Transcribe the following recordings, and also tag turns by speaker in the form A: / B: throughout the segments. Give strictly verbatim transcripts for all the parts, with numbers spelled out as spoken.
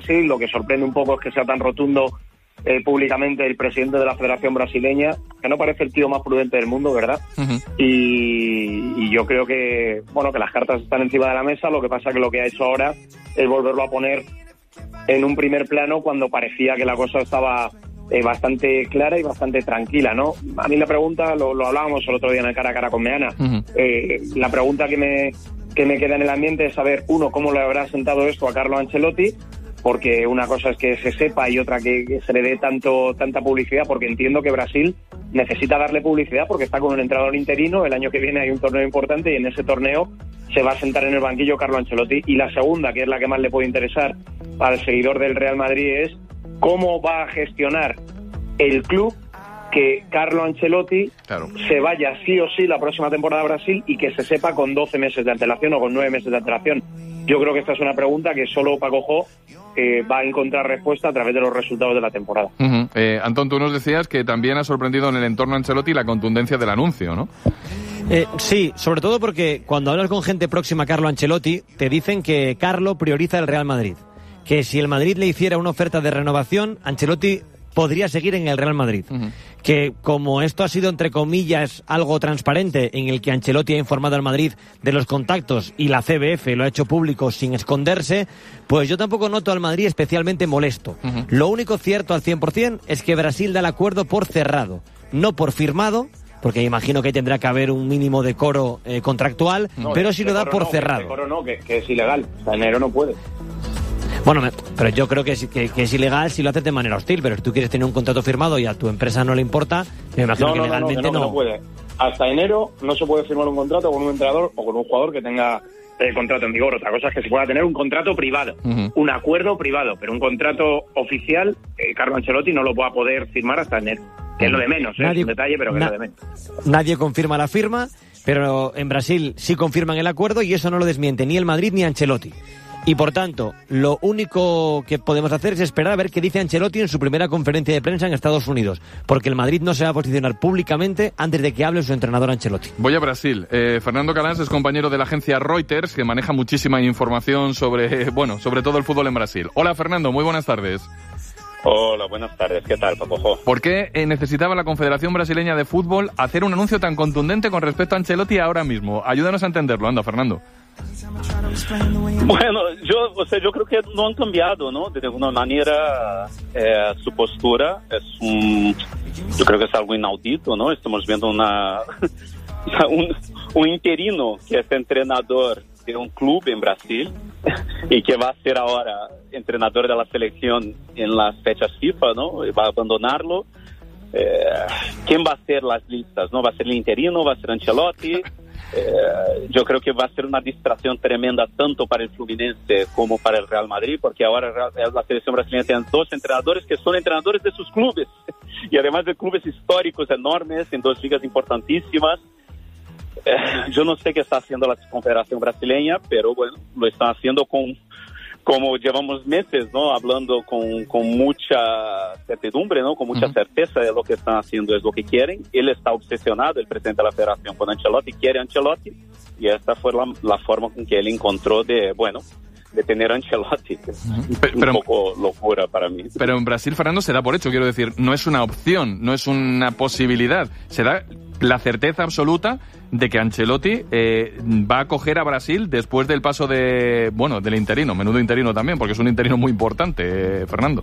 A: Brasil. Lo que sorprende un poco es que sea tan rotundo eh, públicamente el presidente de la Federación Brasileña, que no parece el tío más prudente del mundo, ¿verdad? Uh-huh. Y, y yo creo que, bueno, que las cartas están encima de la mesa. Lo que pasa que lo que ha hecho ahora es volverlo a poner en un primer plano cuando parecía que la cosa estaba eh, bastante clara y bastante tranquila, ¿no? A mí la pregunta, lo, lo hablábamos el otro día en el cara a cara con Meana, uh-huh. eh, la pregunta que me, que me queda en el ambiente es saber, uno, cómo le habrá sentado esto a Carlo Ancelotti, porque una cosa es que se sepa y otra que, que se le dé tanto tanta publicidad, porque entiendo que Brasil necesita darle publicidad porque está con un entrenador interino. El año que viene hay un torneo importante y en ese torneo se va a sentar en el banquillo Carlo Ancelotti. Y la segunda, que es la que más le puede interesar para el seguidor del Real Madrid, es cómo va a gestionar el club que Carlo Ancelotti claro. se vaya sí o sí la próxima temporada a Brasil y que se sepa con doce meses de antelación o con nueve meses de antelación. Yo creo que esta es una pregunta que solo Paco Jo eh, va a encontrar respuesta a través de los resultados de la temporada.
B: Uh-huh. Eh, Antón, tú nos decías que también ha sorprendido en el entorno Ancelotti la contundencia del anuncio, ¿no?
C: Eh, sí, sobre todo porque cuando hablas con gente próxima a Carlo Ancelotti, te dicen que Carlo prioriza el Real Madrid. Que si el Madrid le hiciera una oferta de renovación, Ancelotti podría seguir en el Real Madrid. Uh-huh. Que como esto ha sido, entre comillas, algo transparente, en el que Ancelotti ha informado al Madrid de los contactos y la C B F lo ha hecho público sin esconderse, pues yo tampoco noto al Madrid especialmente molesto. Uh-huh. Lo único cierto al cien por ciento es que Brasil da el acuerdo por cerrado, no por firmado, porque imagino que tendrá que haber un mínimo decoro eh, contractual, no, pero sí lo da por
A: no,
C: cerrado.
A: Decoro no, que, que es ilegal, o sea, enero no puede.
C: Bueno, pero yo creo que es, que, que es ilegal si lo haces de manera hostil, pero si tú quieres tener un contrato firmado y a tu empresa no le importa, me imagino
A: no,
C: que
A: no,
C: legalmente
A: no, no,
C: no.
A: no puede. Hasta enero no se puede firmar un contrato con un entrenador o con un jugador que tenga el contrato en vigor. Otra cosa es que se pueda tener un contrato privado, uh-huh. un acuerdo privado, pero un contrato oficial, eh, Carlo Ancelotti no lo va a poder firmar hasta enero. Que es lo de menos, ¿eh? Nadie, es un detalle, pero que na- es lo de menos.
C: Nadie confirma la firma, pero en Brasil sí confirman el acuerdo y eso no lo desmiente ni el Madrid ni Ancelotti. Y por tanto, lo único que podemos hacer es esperar a ver qué dice Ancelotti en su primera conferencia de prensa en Estados Unidos, porque el Madrid no se va a posicionar públicamente antes de que hable su entrenador Ancelotti.
B: Voy a Brasil. Eh, Fernando Calás es compañero de la agencia Reuters, que maneja muchísima información sobre, bueno, sobre todo el fútbol en Brasil. Hola Fernando, muy buenas tardes.
D: Hola, buenas tardes. ¿Qué tal, Paco Jo?
B: ¿Por qué eh, necesitaba la Confederación Brasileña de Fútbol hacer un anuncio tan contundente con respecto a Ancelotti ahora mismo? Ayúdanos a entenderlo, anda, Fernando.
D: Bueno, yo, o sea, yo creo que no han cambiado, ¿no? De alguna manera, eh, su postura es un, yo creo que es algo inaudito, ¿no? Estamos viendo una, un, un interino que es entrenador de un club en Brasil y que va a ser ahora entrenador de la selección en las fechas FIFA, ¿no? Va a abandonarlo. Eh, ¿Quién va a hacer las listas, no? ¿Va a ser el interino? ¿Va a ser Ancelotti? Eh, yo creo que va a ser una distracción tremenda tanto para el Fluminense como para el Real Madrid, porque ahora la selección brasileña tiene dos entrenadores que son entrenadores de sus clubes y además de clubes históricos enormes en dos ligas importantísimas. Eh, yo no sé qué está haciendo la Confederación Brasileña, pero bueno, lo están haciendo con, como llevamos meses, ¿no? Hablando con, con mucha certidumbre, ¿no? Con mucha uh-huh. certeza de lo que están haciendo es lo que quieren. Él está obsesionado, el presidente de la Federación, con Ancelotti, quiere Ancelotti, y esta fue la, la forma con que él encontró de, bueno, de tener Ancelotti. Uh-huh. Pero, un poco locura para mí.
B: Pero en Brasil, Fernando, se da por hecho, quiero decir, no es una opción, no es una posibilidad, se da la certeza absoluta de que Ancelotti eh, va a coger a Brasil después del paso de, bueno, del interino, menudo interino también, porque es un interino muy importante, eh, Fernando.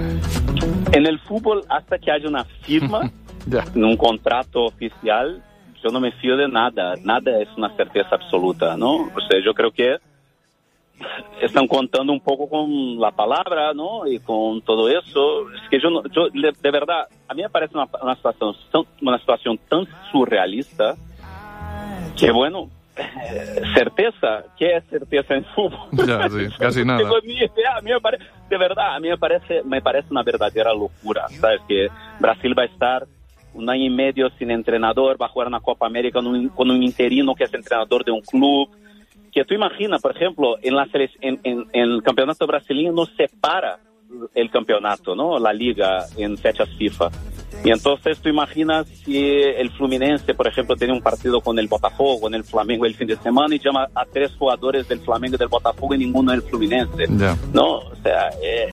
D: En el fútbol, hasta que haya una firma, en un contrato oficial, yo no me fío de nada, nada es una certeza absoluta, ¿no? O sea, yo creo que están contando un poco con la palabra, ¿no? Y con todo eso. Es que yo, no, yo de verdad, a mí me parece una, una, situación, una situación tan surrealista que, bueno, eh, certeza, ¿qué es certeza en fútbol?
B: Ya, sí, casi nada.
D: Tengo ni idea, a mí me parece, de verdad, a mí me parece, me parece una verdadera locura, ¿sabes? Que Brasil va a estar un año y medio sin entrenador, va a jugar una Copa América con un, con un interino que es entrenador de un club. Que tú imaginas, por ejemplo, en, la sele- en, en, en el campeonato brasileño no se para el campeonato, ¿no? La liga en fechas FIFA. Y entonces tú imaginas si el Fluminense, por ejemplo, tiene un partido con el Botafogo, con el Flamengo el fin de semana y llama a tres jugadores del Flamengo y del Botafogo y ninguno del Fluminense, yeah. ¿no? O sea, eh,